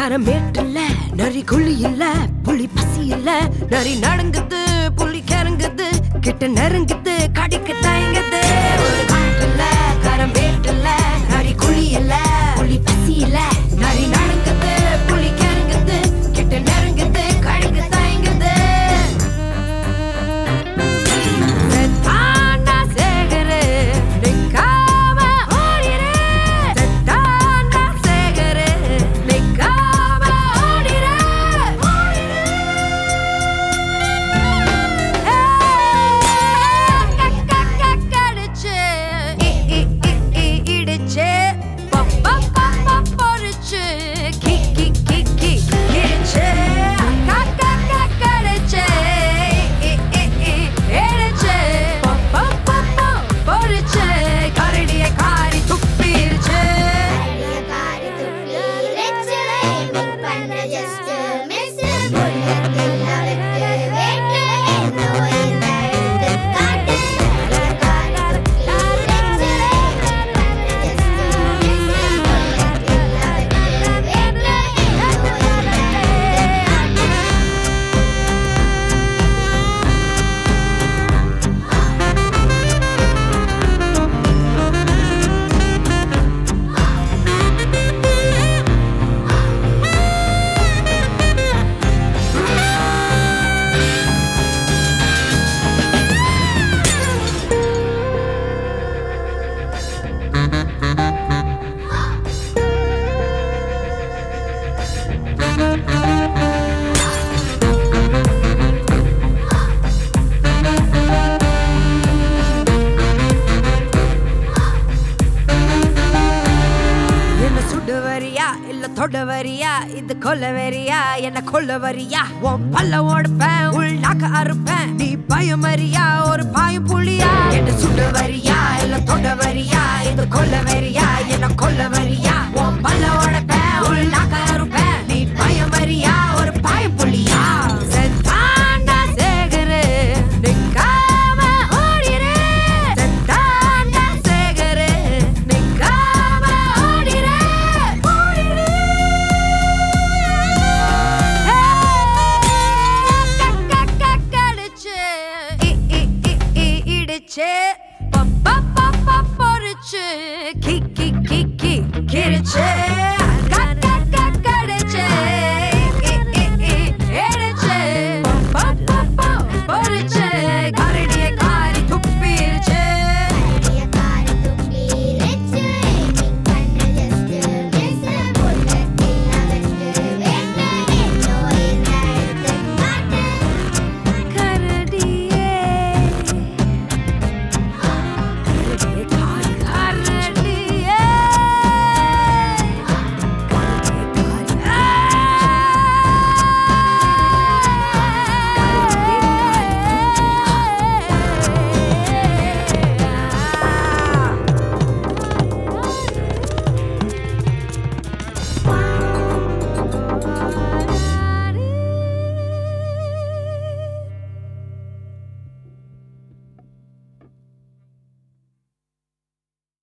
கரமேட்டில்ல நரி குழி இல்ல புலி பசி இல்ல நரி நடுங்குது புலி கறங்குது கிட்ட நெருங்குது கடிக்க தயங்குது ஒரு காட்டுல கரமேட்டில்ல நரி குழி இல்ல புலி பசி இல்ல நரி நடுங்குது புலி கறங்குது கிட்ட நெருங்குது கடிக்க தயங்குது தொடவரியா இது கொல்லவரியா என்ன கொல்லவரியா உன் பல்ல ஓடுப்பேன் உள் நாக்க அறுப்பேன் நீ பயமறியா ஒரு பாயம் புலியா என்ன சுடுவரியா இல்ல தொடவரியா இது கொல்லவரியா என்ன கொல்லவரியா உன் பல்ல ஓடுப்பேன் உள் நாக்க அறுப்பேன் நீ பயமறியா ஒரு பாயம் புலியா Get it,